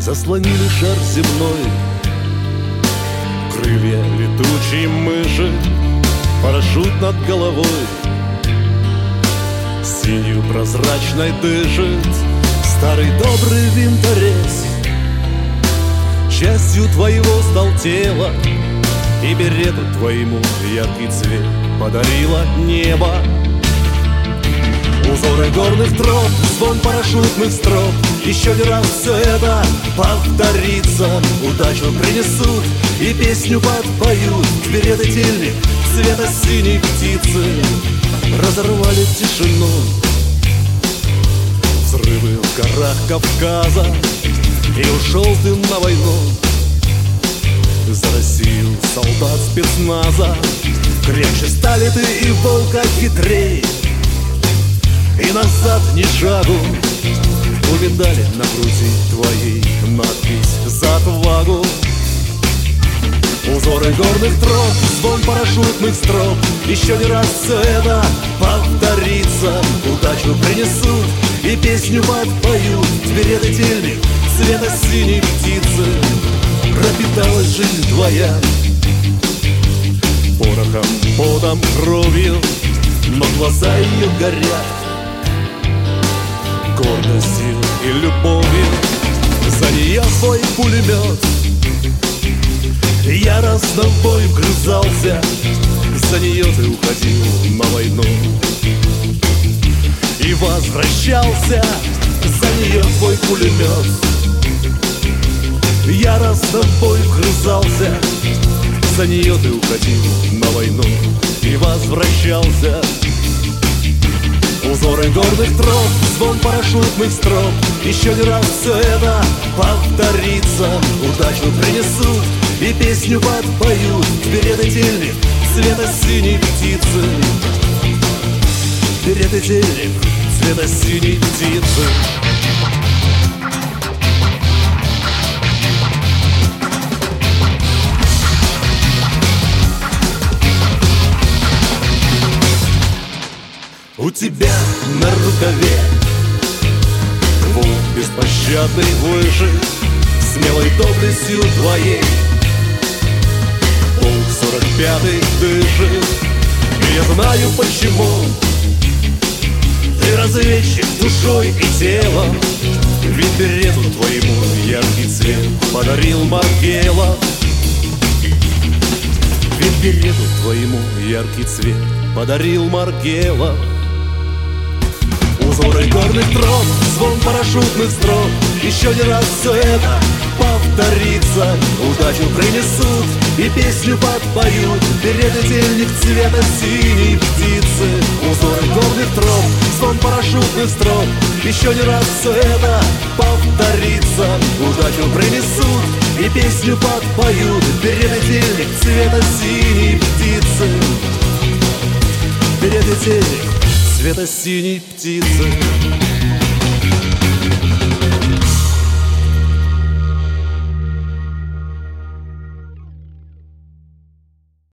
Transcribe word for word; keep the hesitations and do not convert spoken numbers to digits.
заслонили шар земной. Крылья летучей мыши, парашют над головой, синью прозрачной дышит старый добрый винторез. Частью твоего стал тело, и берету твоему яркий цвет подарило небо. Узоры горных троп, звон парашютных строп, еще не раз все это повторится. Удачу принесут и песню подпоют. Берет и тельник цвета синей птицы разорвали тишину. Взрывы в горах Кавказа, и ушел ты на войну. За Россию солдат спецназа, крепче стали ты и волка хитрей. И назад ни шагу, увидали на груди твоей надпись «За отвагу». Узоры горных троп, звон парашютных строп, еще не раз все это повторится. Удачу принесут и песню подпоют. Берет и тельник цвета синей птицы пропиталась жизнь твоя порохом, потом, кровью, но глаза ее горят гордостью и любовью. За нее твой пулемет яростно в бой вгрызался. За нее ты уходил на войну и возвращался. За нее твой пулемет яростно в бой вгрызался. За нее ты уходил на войну и возвращался. Узоры горных троп, звон парашютных строп, еще не раз все это повторится. Удачу принесут и песню подпоют. Берет и тельник цвета синей птицы. Берет и тельник цвета синей птицы. У тебя на рукаве твой беспощадный вышит смелой доблестью твоей. Полк сорок пятый дышит, и я знаю почему. Ты разведчик душой и телом, ведь берету твоему яркий цвет подарил Маргелов. Ведь берету твоему яркий цвет подарил Маргелов. Узоры горных троп, звон парашютных строп, еще не раз все это повторится. Удачу принесут и песню подпоют. Берет и тельник цвета синей птицы. Узоры горных троп, звон парашютных строп, еще не раз все это повторится. Удачу принесут и песню подпоют. Берет и тельник цвета синей птицы. Берет и тельник цвета синей птицы.